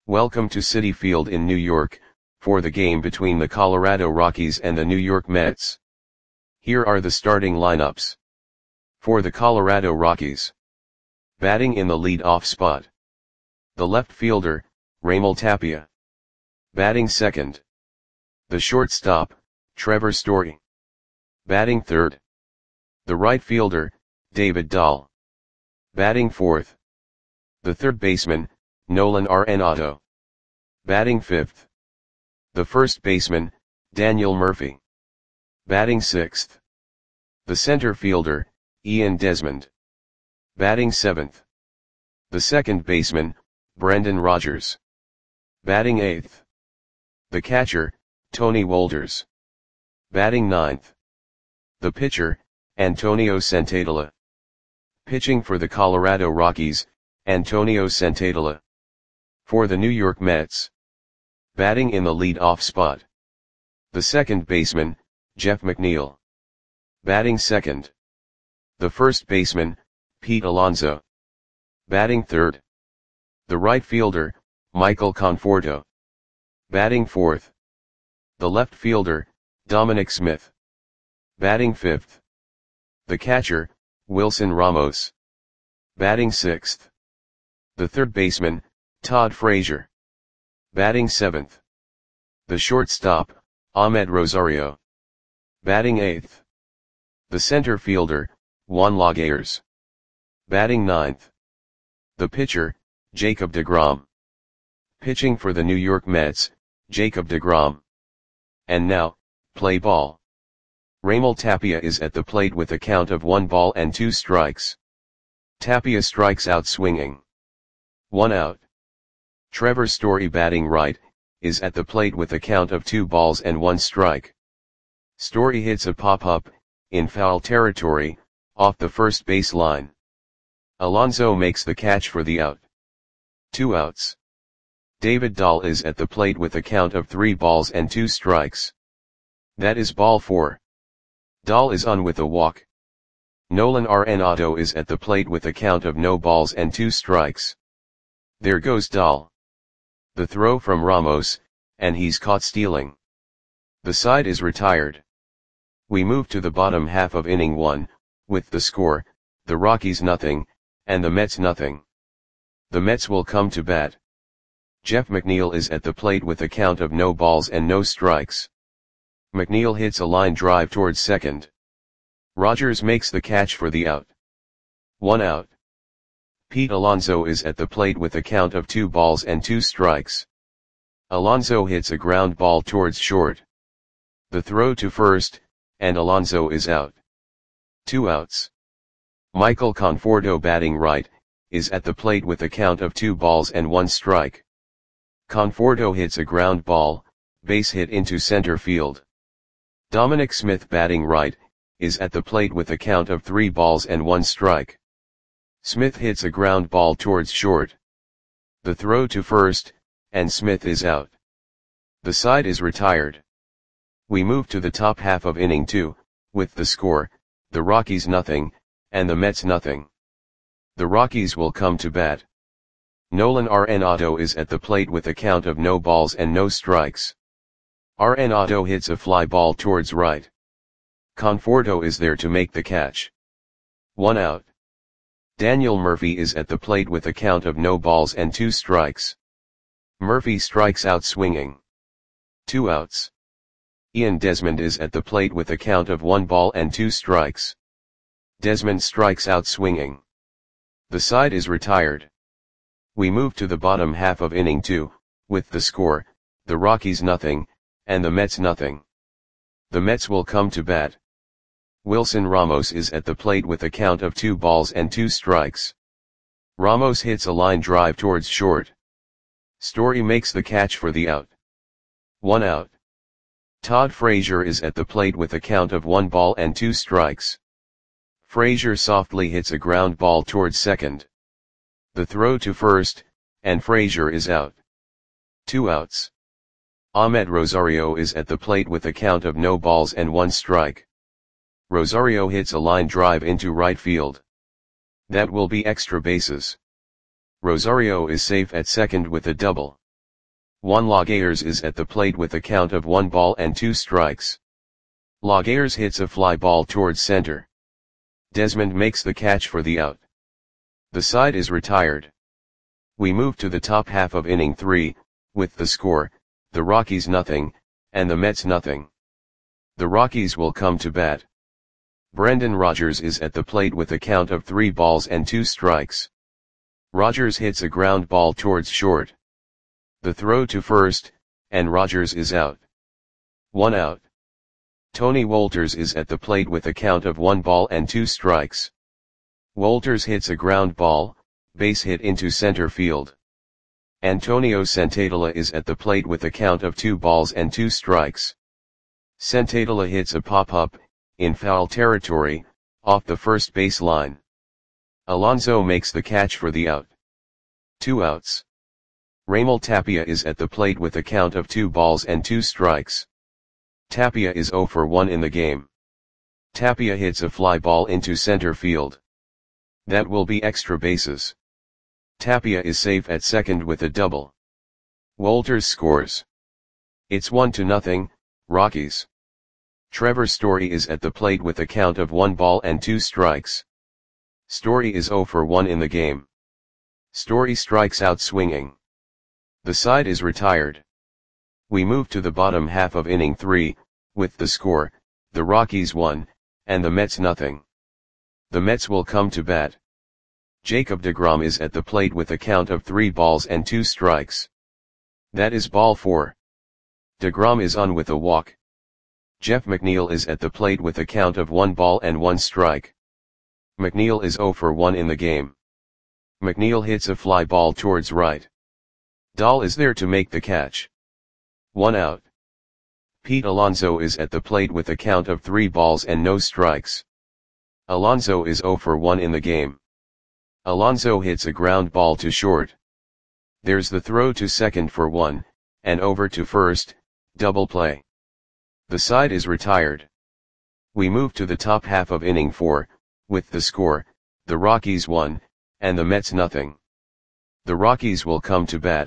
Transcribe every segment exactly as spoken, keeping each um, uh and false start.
Welcome to Citi Field in New York, for the game between the Colorado Rockies and the New York Mets. Here are the starting lineups. For the Colorado Rockies. Batting in the lead-off spot. The left fielder, Raimel Tapia. Batting second. The shortstop, Trevor Story. Batting third. The right fielder, David Dahl. Batting fourth. The third baseman, Nolan Arenado. Batting fifth. The first baseman, Daniel Murphy. Batting sixth. The center fielder, Ian Desmond. Batting seventh. The second baseman, Brendan Rodgers. Batting eighth. The catcher, Tony Wolders. Batting ninth. The pitcher, Antonio Santadela. Pitching for the Colorado Rockies, Antonio Santadela. For the New York Mets. Batting in the lead-off spot. The second baseman, Jeff McNeil. Batting second. The first baseman, Pete Alonso. Batting third. The right fielder, Michael Conforto. Batting fourth. The left fielder, Dominic Smith. Batting fifth. The catcher, Wilson Ramos. Batting sixth. The third baseman, Todd Frazier. Batting seventh. The shortstop, Ahmed Rosario. Batting eighth. The center fielder, Juan Lagares. Batting ninth. The pitcher, Jacob deGrom. Pitching for the New York Mets, Jacob deGrom. And now, play ball. Raimel Tapia is at the plate with a count of one ball and two strikes. Tapia strikes out swinging. One out. Trevor Story, batting right, is at the plate with a count of two balls and one strike. Story hits a pop-up, in foul territory, off the first base line. Alonso makes the catch for the out. Two outs. David Dahl is at the plate with a count of three balls and two strikes. That is ball four. Dahl is on with a walk. Nolan Arenado is at the plate with a count of no balls and two strikes. There goes Dahl. The throw from Ramos, and he's caught stealing. The side is retired. We move to the bottom half of inning one, with the score, the Rockies nothing, and the Mets nothing. The Mets will come to bat. Jeff McNeil is at the plate with a count of no balls and no strikes. McNeil hits a line drive towards second. Rodgers makes the catch for the out. One out. Pete Alonso is at the plate with a count of two balls and two strikes. Alonso hits a ground ball towards short. The throw to first, and Alonso is out. Two outs. Michael Conforto, batting right, is at the plate with a count of two balls and one strike. Conforto hits a ground ball, base hit into center field. Dominic Smith, batting right, is at the plate with a count of three balls and one strike. Smith hits a ground ball towards short. The throw to first, and Smith is out. The side is retired. We move to the top half of inning two, with the score, the Rockies nothing, and the Mets nothing. The Rockies will come to bat. Nolan Arenado is at the plate with a count of no balls and no strikes. Arenado hits a fly ball towards right. Conforto is there to make the catch. One out. Daniel Murphy is at the plate with a count of no balls and two strikes. Murphy strikes out swinging. Two outs. Ian Desmond is at the plate with a count of one ball and two strikes. Desmond strikes out swinging. The side is retired. We move to the bottom half of inning two, with the score, the Rockies nothing, and the Mets nothing. The Mets will come to bat. Wilson Ramos is at the plate with a count of two balls and two strikes. Ramos hits a line drive towards short. Story makes the catch for the out. One out. Todd Frazier is at the plate with a count of one ball and two strikes. Frazier softly hits a ground ball towards second. The throw to first, and Frazier is out. Two outs. Ahmed Rosario is at the plate with a count of no balls and one strike. Rosario hits a line drive into right field. That will be extra bases. Rosario is safe at second with a double. Juan Laguerre is at the plate with a count of one ball and two strikes. Laguerre hits a fly ball towards center. Desmond makes the catch for the out. The side is retired. We move to the top half of inning three, with the score, the Rockies nothing, and the Mets nothing. The Rockies will come to bat. Brendan Rodgers is at the plate with a count of three balls and two strikes. Rodgers hits a ground ball towards short. The throw to first, and Rodgers is out. One out. Tony Wolters is at the plate with a count of one ball and two strikes. Wolters hits a ground ball, base hit into center field. Antonio Santadela is at the plate with a count of two balls and two strikes. Santadela hits a pop-up, in foul territory, off the first base line. Alonso makes the catch for the out. Two outs. Raimel Tapia is at the plate with a count of two balls and two strikes. Tapia is zero for one in the game. Tapia hits a fly ball into center field. That will be extra bases. Tapia is safe at second with a double. Wolters scores. It's one to nothing, Rockies. Trevor Story is at the plate with a count of one ball and two strikes. Story is zero for one in the game. Story strikes out swinging. The side is retired. We move to the bottom half of inning three, with the score, the Rockies one, and the Mets nothing. The Mets will come to bat. Jacob deGrom is at the plate with a count of three balls and two strikes. That is ball four. deGrom is on with a walk. Jeff McNeil is at the plate with a count of one ball and one strike. McNeil is zero for one in the game. McNeil hits a fly ball towards right. Dahl is there to make the catch. One out. Pete Alonso is at the plate with a count of three balls and no strikes. Alonso is zero for one in the game. Alonso hits a ground ball to short. There's the throw to second for one, and over to first, double play. The side is retired. We move to the top half of inning four, with the score, the Rockies one, and the Mets nothing. The Rockies will come to bat.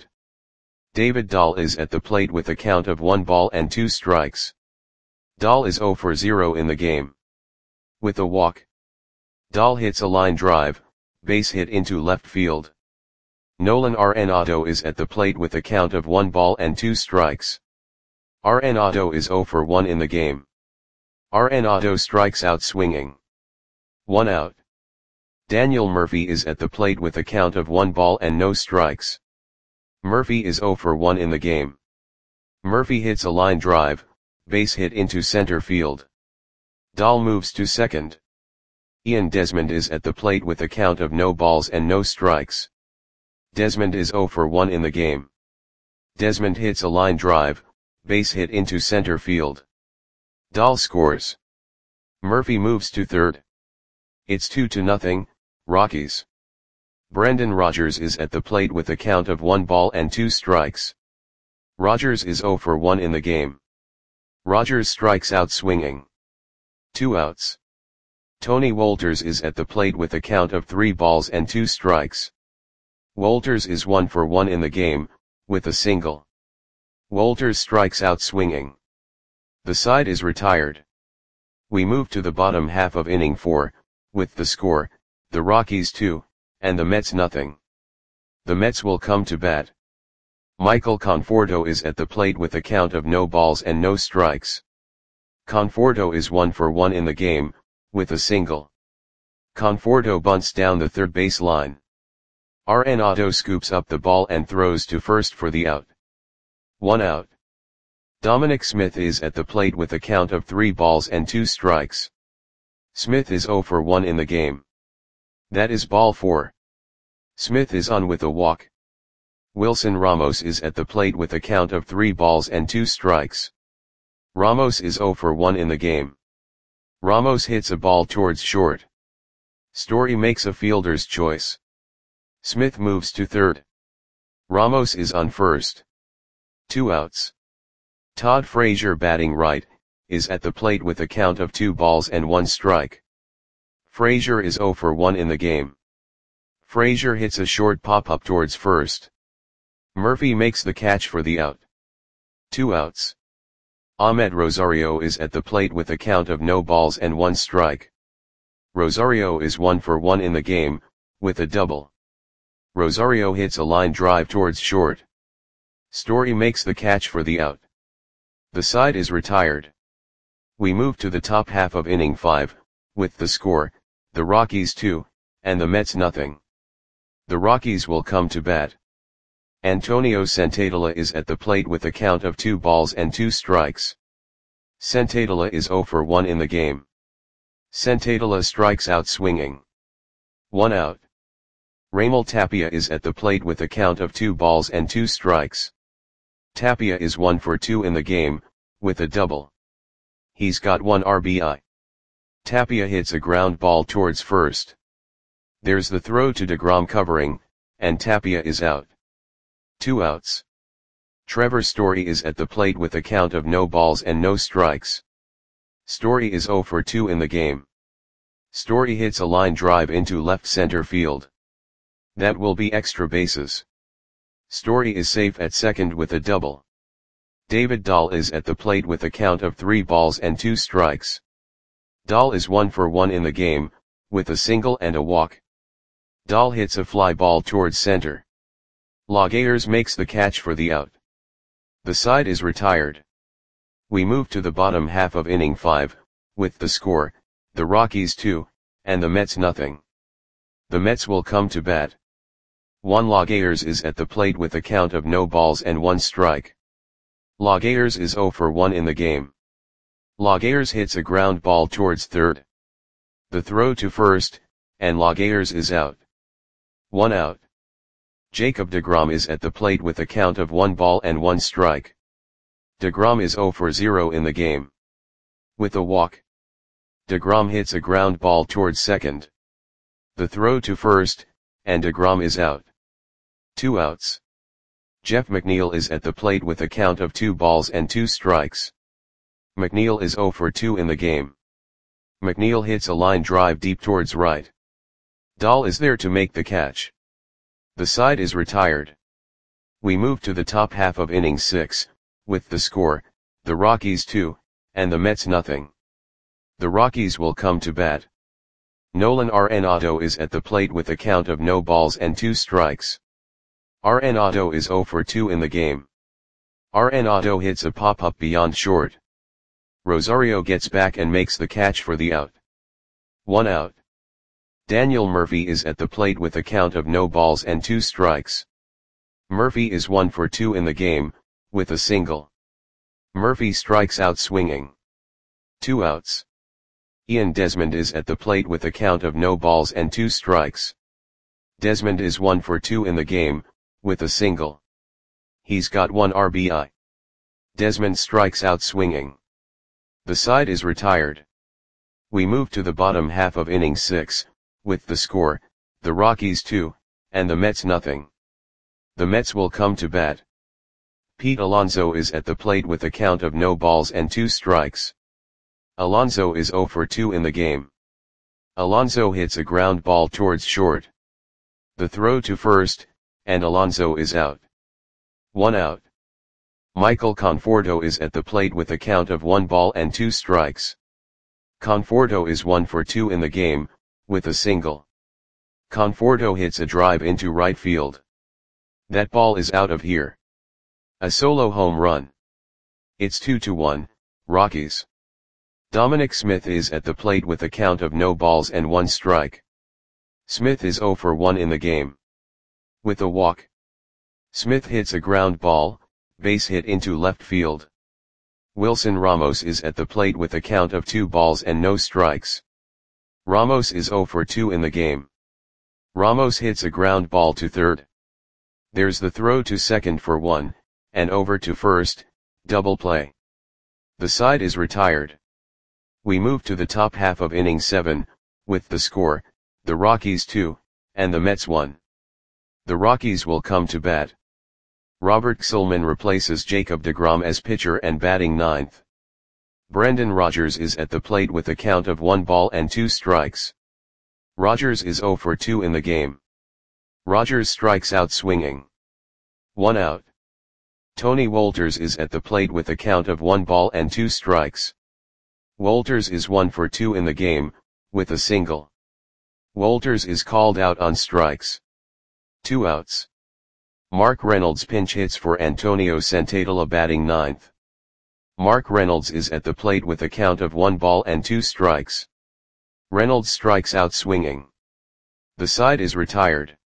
David Dahl is at the plate with a count of one ball and two strikes. Dahl is zero for zero in the game. With a walk. Dahl hits a line drive, base hit into left field. Nolan Arenado is at the plate with a count of one ball and two strikes. Arenado is zero for one in the game. Arenado strikes out swinging. One out. Daniel Murphy is at the plate with a count of one ball and no strikes. Murphy is zero for one in the game. Murphy hits a line drive, base hit into center field. Dahl moves to second. Ian Desmond is at the plate with a count of no balls and no strikes. Desmond is zero for one in the game. Desmond hits a line drive, base hit into center field. Dahl scores. Murphy moves to third. It's two to nothing, Rockies. Brendan Rodgers is at the plate with a count of one ball and two strikes. Rodgers is zero for one in the game. Rodgers strikes out swinging. Two outs. Tony Wolters is at the plate with a count of three balls and two strikes. Wolters is one for one in the game, with a single. Wolters strikes out swinging. The side is retired. We move to the bottom half of inning four, with the score, the Rockies two, and the Mets nothing. The Mets will come to bat. Michael Conforto is at the plate with a count of no balls and no strikes. Conforto is one for one in the game, with a single. Conforto bunts down the third base line. Arenado scoops up the ball and throws to first for the out. One out. Dominic Smith is at the plate with a count of three balls and two strikes. Smith is zero for one in the game. That is ball four. Smith is on with a walk. Wilson Ramos is at the plate with a count of three balls and two strikes. Ramos is zero for one in the game. Ramos hits a ball towards short. Story makes a fielder's choice. Smith moves to third. Ramos is on first. Two outs. Todd Frazier, batting right, is at the plate with a count of two balls and one strike. Frazier is zero for one in the game. Frazier hits a short pop-up towards first. Murphy makes the catch for the out. Two outs. Ahmed Rosario is at the plate with a count of no balls and one strike. Rosario is one for one in the game, with a double. Rosario hits a line drive towards short. Story makes the catch for the out. The side is retired. We move to the top half of inning five, with the score, the Rockies two, and the Mets nothing. The Rockies will come to bat. Antonio Senzatela is at the plate with a count of two balls and two strikes. Senzatela is zero for one in the game. Senzatela strikes out swinging. One out. Raimel Tapia is at the plate with a count of two balls and two strikes. Tapia is one for two in the game, with a double. He's got one R B I. Tapia hits a ground ball towards first. There's the throw to DeGrom covering, and Tapia is out. Two outs. Trevor Story is at the plate with a count of no balls and no strikes. Story is zero for two in the game. Story hits a line drive into left center field. That will be extra bases. Story is safe at second with a double. David Dahl is at the plate with a count of three balls and two strikes. Dahl is one for one in the game, with a single and a walk. Dahl hits a fly ball towards center. Laguerre makes the catch for the out. The side is retired. We move to the bottom half of inning five, with the score, the Rockies two, and the Mets nothing. The Mets will come to bat. Juan Laguerre is at the plate with a count of no balls and one strike. Laguerre is zero for one in the game. Laguerre hits a ground ball towards third. The throw to first, and Laguerre is out. One out. Jacob deGrom is at the plate with a count of one ball and one strike. DeGrom is zero for zero in the game. With a walk. DeGrom hits a ground ball towards second. The throw to first, and DeGrom is out. Two outs. Jeff McNeil is at the plate with a count of two balls and two strikes. McNeil is zero for two in the game. McNeil hits a line drive deep towards right. Dahl is there to make the catch. The side is retired. We move to the top half of inning six, with the score, the Rockies two, and the Mets nothing. The Rockies will come to bat. Nolan Arenado is at the plate with a count of no balls and two strikes. Arenado is zero for two in the game. Arenado hits a pop-up beyond short. Rosario gets back and makes the catch for the out. One out. Daniel Murphy is at the plate with a count of no balls and two strikes. Murphy is one for two in the game, with a single. Murphy strikes out swinging. Two outs. Ian Desmond is at the plate with a count of no balls and two strikes. Desmond is one for two in the game, with a single. He's got one R B I. Desmond strikes out swinging. The side is retired. We move to the bottom half of inning six, with the score, the Rockies two, and the Mets nothing. The Mets will come to bat. Pete Alonso is at the plate with a count of no balls and two strikes. Alonso is zero for two in the game. Alonso hits a ground ball towards short. The throw to first, and Alonso is out. One out. Michael Conforto is at the plate with a count of one ball and two strikes. Conforto is one for two in the game, with a single. Conforto hits a drive into right field. That ball is out of here. A solo home run. It's two to one, Rockies. Dominic Smith is at the plate with a count of no balls and one strike. Smith is zero for one in the game. With a walk. Smith hits a ground ball, base hit into left field. Wilson Ramos is at the plate with a count of two balls and no strikes. Ramos is zero for two in the game. Ramos hits a ground ball to third. There's the throw to second for one, and over to first, double play. The side is retired. We move to the top half of inning seven, with the score, the Rockies two, and the Mets one. The Rockies will come to bat. Robert Gsellman replaces Jacob deGrom as pitcher and batting ninth. Brendan Rodgers is at the plate with a count of one ball and two strikes. Rodgers is zero for two in the game. Rodgers strikes out swinging. One out. Tony Wolters is at the plate with a count of one ball and two strikes. Wolters is one for two in the game, with a single. Wolters is called out on strikes. Two outs. Mark Reynolds pinch hits for Antonio Santatola batting ninth. Mark Reynolds is at the plate with a count of one ball and two strikes. Reynolds strikes out swinging. The side is retired.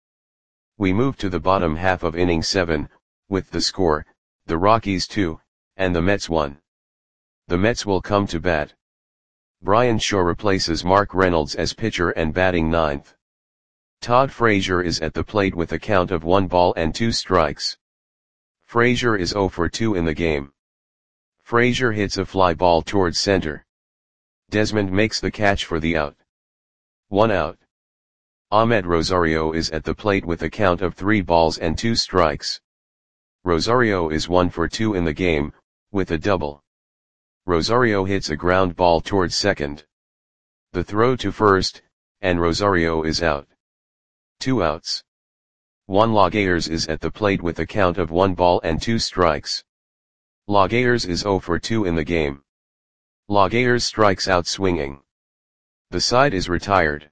We move to the bottom half of inning seven, with the score, the Rockies two, and the Mets one. The Mets will come to bat. Bryan Shaw replaces Mark Reynolds as pitcher and batting ninth. Todd Frazier is at the plate with a count of one ball and two strikes. Frazier is zero for two in the game. Frazier hits a fly ball towards center. Desmond makes the catch for the out. One out. Ahmed Rosario is at the plate with a count of three balls and two strikes. Rosario is one for two in the game, with a double. Rosario hits a ground ball towards second. The throw to first, and Rosario is out. Two outs. Juan Lagares is at the plate with a count of one ball and two strikes. Lagares is zero for two in the game. Lagares strikes out swinging. The side is retired.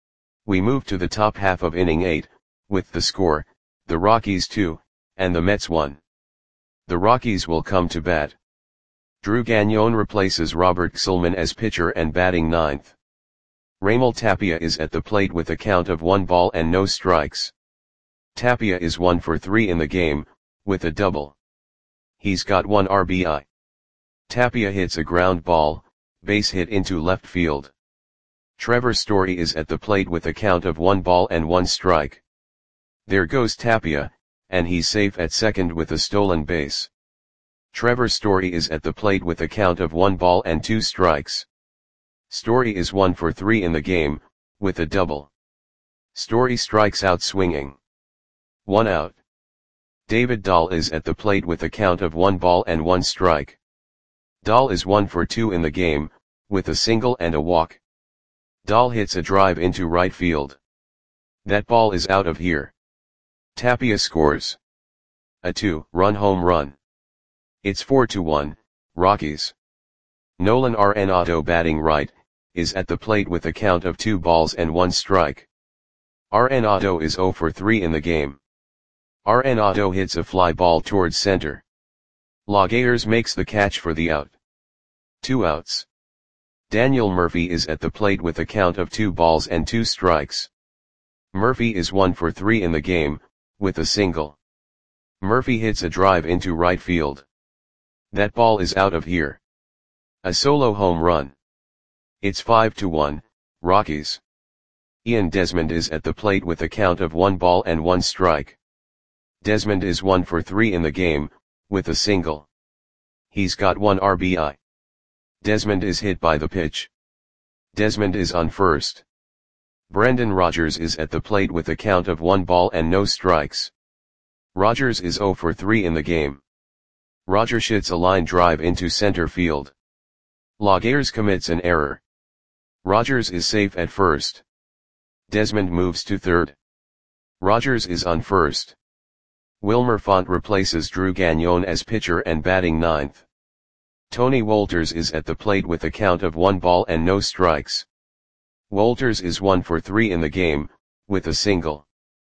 We move to the top half of inning eight, with the score, the Rockies two, and the Mets one. The Rockies will come to bat. Drew Gagnon replaces Robert Gsellman as pitcher and batting ninth. Raimel Tapia is at the plate with a count of one ball and no strikes. Tapia is one for three in the game, with a double. He's got one R B I. Tapia hits a ground ball, base hit into left field. Trevor Story is at the plate with a count of one ball and one strike. There goes Tapia, and he's safe at second with a stolen base. Trevor Story is at the plate with a count of one ball and two strikes. Story is one for three in the game, with a double. Story strikes out swinging. One out. David Dahl is at the plate with a count of one ball and one strike. Dahl is one for two in the game, with a single and a walk. Dahl hits a drive into right field. That ball is out of here. Tapia scores a two-run home run. It's four to one, Rockies. Nolan Arenado batting right, is at the plate with a count of two balls and one strike. Arenado is zero for three in the game. Arenado hits a fly ball towards center. Lagares makes the catch for the out. Two outs. Daniel Murphy is at the plate with a count of two balls and two strikes. Murphy is one for three in the game, with a single. Murphy hits a drive into right field. That ball is out of here. A solo home run. It's five to one, Rockies. Ian Desmond is at the plate with a count of one ball and one strike. Desmond is one for three in the game, with a single. He's got one R B I. Desmond is hit by the pitch. Desmond is on first. Brendan Rodgers is at the plate with a count of one ball and no strikes. Rodgers is zero for three in the game. Rodgers hits a line drive into center field. Lagares commits an error. Rodgers is safe at first. Desmond moves to third. Rodgers is on first. Wilmer Font replaces Drew Gagnon as pitcher and batting ninth. Tony Wolters is at the plate with a count of one ball and no strikes. Wolters is one for three in the game, with a single.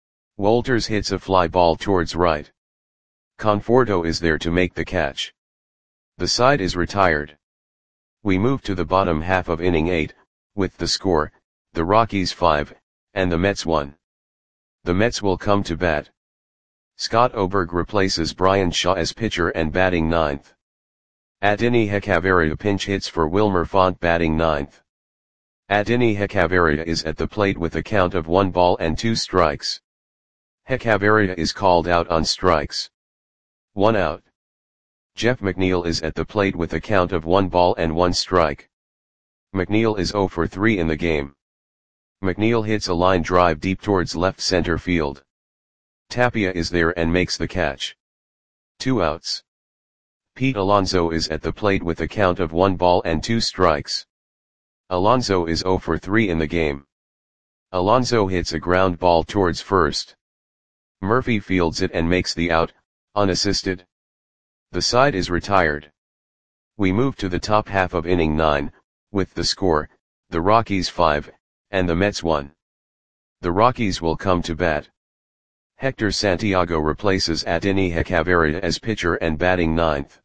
Wolters hits a fly ball towards right. Conforto is there to make the catch. The side is retired. We move to the bottom half of inning eight, with the score, the Rockies five, and the Mets one. The Mets will come to bat. Scott Oberg replaces Bryan Shaw as pitcher and batting ninth. Adeiny Hechavarria pinch hits for Wilmer Font batting ninth. Adeiny Hechavarria is at the plate with a count of one ball and two strikes. Hechavarria is called out on strikes. One out. Jeff McNeil is at the plate with a count of one ball and one strike. McNeil is zero for three in the game. McNeil hits a line drive deep towards left center field. Tapia is there and makes the catch. Two outs. Pete Alonso is at the plate with a count of one ball and two strikes. Alonso is zero for three in the game. Alonso hits a ground ball towards first. Murphy fields it and makes the out, unassisted. The side is retired. We move to the top half of inning nine, with the score, the Rockies five, and the Mets one. The Rockies will come to bat. Hector Santiago replaces Atini Hechavarria as pitcher and batting ninth.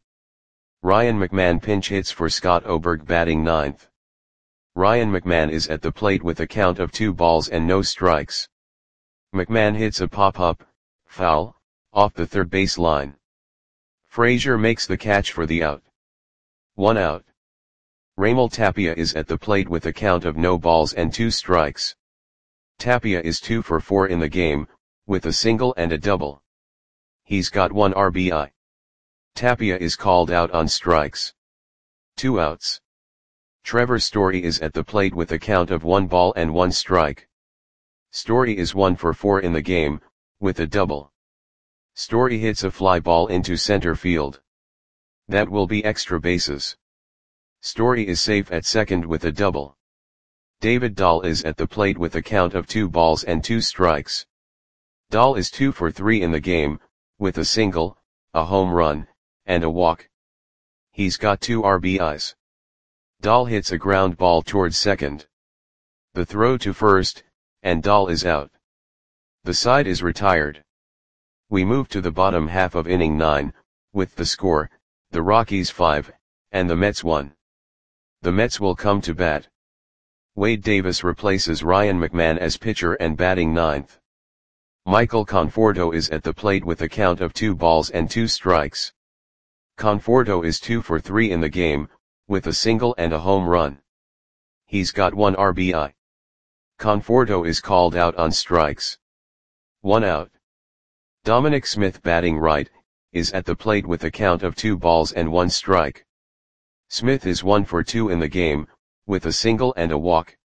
Ryan McMahon pinch hits for Scott Oberg batting ninth. Ryan McMahon is at the plate with a count of two balls and no strikes. McMahon hits a pop-up, foul, off the third base line. Frazier makes the catch for the out. One out. Raimel Tapia is at the plate with a count of no balls and two strikes. Tapia is two for four in the game, with a single and a double. He's got one R B I. Tapia is called out on strikes. Two outs. Trevor Story is at the plate with a count of one ball and one strike. Story is one for four in the game, with a double. Story hits a fly ball into center field. That will be extra bases. Story is safe at second with a double. David Dahl is at the plate with a count of two balls and two strikes. Dahl is two for three in the game, with a single, a home run, and a walk. He's got two R B Is. Dahl hits a ground ball towards second. The throw to first, and Dahl is out. The side is retired. We move to the bottom half of inning nine, with the score, the Rockies five, and the Mets one. The Mets will come to bat. Wade Davis replaces Ryan McMahon as pitcher and batting ninth. Michael Conforto is at the plate with a count of two balls and two strikes. Conforto is two for three in the game, with a single and a home run. He's got one R B I. Conforto is called out on strikes. One out. Dominic Smith batting right, is at the plate with a count of two balls and one strike. Smith is one for two in the game, with a single and a walk.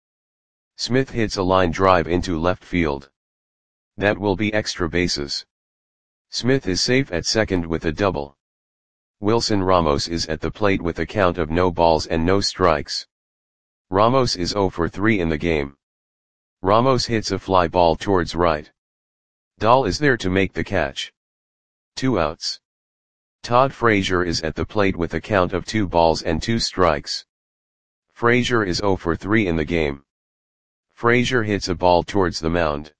Smith hits a line drive into left field. That will be extra bases. Smith is safe at second with a double. Wilson Ramos is at the plate with a count of no balls and no strikes. Ramos is zero for three in the game. Ramos hits a fly ball towards right. Dahl is there to make the catch. Two outs. Todd Frazier is at the plate with a count of two balls and two strikes. Frazier is zero for three in the game. Frazier hits a ball towards the mound.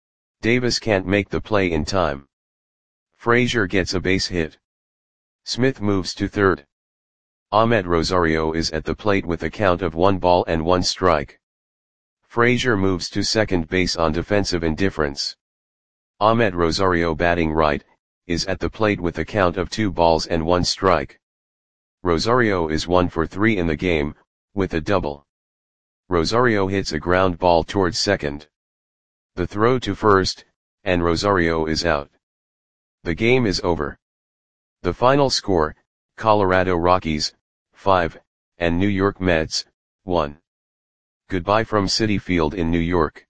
Davis can't make the play in time. Frazier gets a base hit. Smith moves to third. Ahmed Rosario is at the plate with a count of one ball and one strike. Frazier moves to second base on defensive indifference. Ahmed Rosario batting right, is at the plate with a count of two balls and one strike. Rosario is one for three in the game, with a double. Rosario hits a ground ball towards second. The throw to first, and Rosario is out. The game is over. The final score, Colorado Rockies, five, and New York Mets, one. Goodbye from Citi Field in New York.